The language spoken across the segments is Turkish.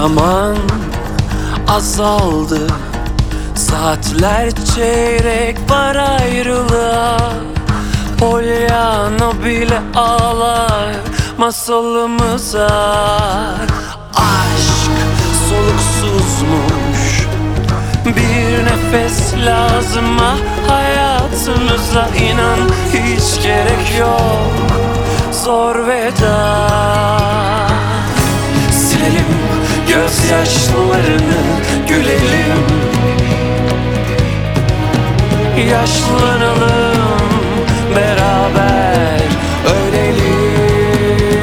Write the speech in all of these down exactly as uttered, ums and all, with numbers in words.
Zaman azaldı, saatler çeyrek var ayrılığa. Polyana bile ağlar masalımıza. Aşk soluksuzmuş, bir nefes lazım ah hayatımıza. İnan hiç gerek yok zor veda. Silelim gözyaşlarını, gülelim, yaşlanalım beraber, ölelim.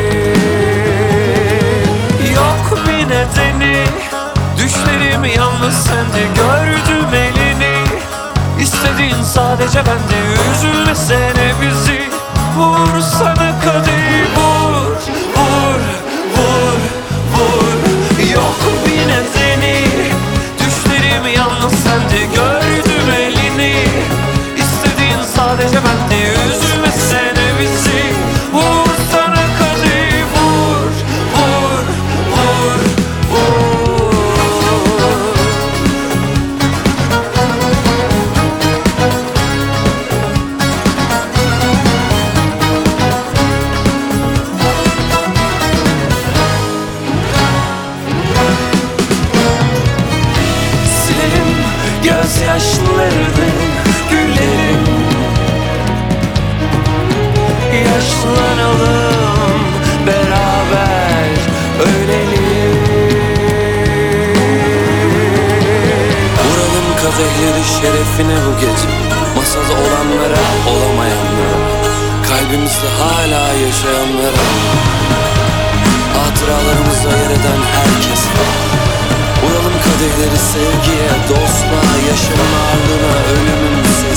Yok bir nedeni, düşlerim yalnız sende, gördüm elini. İstediğin sadece bende, üzülmesene bizi. Vur sana kadehi, vur, vur, vur, vur. Yok bir nedeni, düşlerim yalnız sende, gördüm elini. İstediğin sadece bende, üzülmesene bizi. Vur sana kadehi, vur, vur, vur, vur. Silelim gözyaşlarını, gülelim, yaşlanalım beraber, ölelim. Vuralım kadehleri şerefine bu gece, masada olanlara, olamayanlara, kalbimizde hala yaşayanlara, hatıralarımızda yer eden herkese. Vuralım kadehleri sevgiye, dostluğa, yaşamın ardına, ölümün sevgiye.